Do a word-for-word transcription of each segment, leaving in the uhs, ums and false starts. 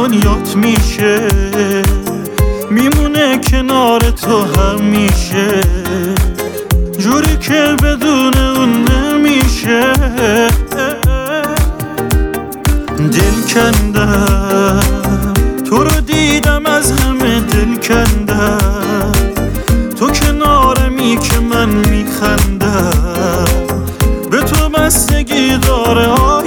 دنیات میشه، میمونه کنار تو همیشه، جوری که بدون اون نمیشه. دل کندم تو رو دیدم از همه دل کندم، تو کنارمی که من میخندم، به تو بستگی داره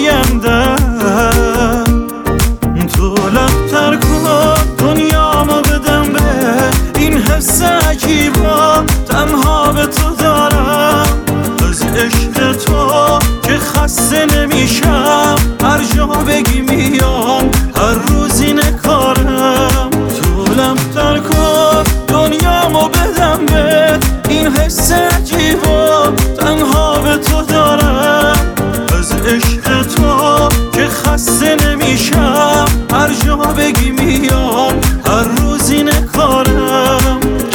آیندم. تو لبتر کن دنیامو بدم به این حس عجیبا، تنها به تو دارم از عشق تو که خسته نمیشم، هر جا بگی میام هر روز اینه کارم. تو لبتر کن دنیامو بدم به این حس عجیبا، تنها به تو دارم از عشق تو که خسته نمیشم، هر جا بگی میام هر روز اینه کارم.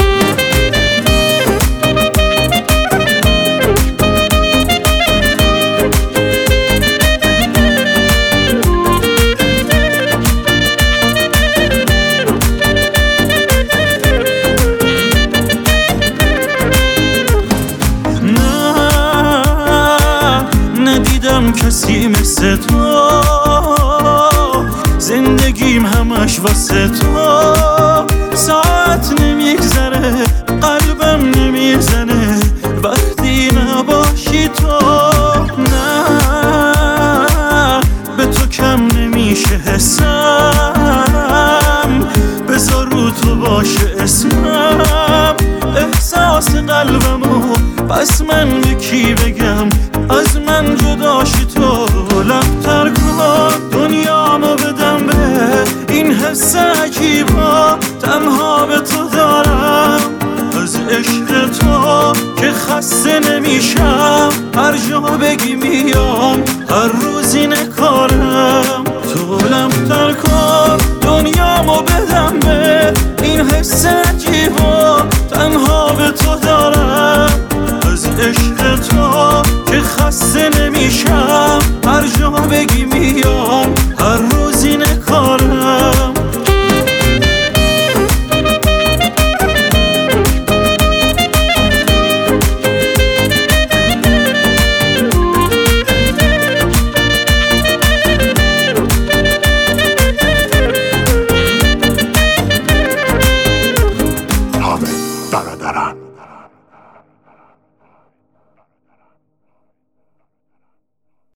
ندیدم کسی مثل تو، زندگیم همش واسه تو، ساعت نمیگذره قلبم نمیزنه وقتی نباشی تو. نه به تو کم نمیشه حسم، بذار رو تو باشه اسمم، احساس قلبمو پس من به کی بگم از من جداشی تو. لبتر کن دنیامو بدم به این حس عجیبا، تنها به تو دارم از عشق تو که خسته نمیشم، هر جا بگی میام هر روز اینه کارم. تو لبتر کن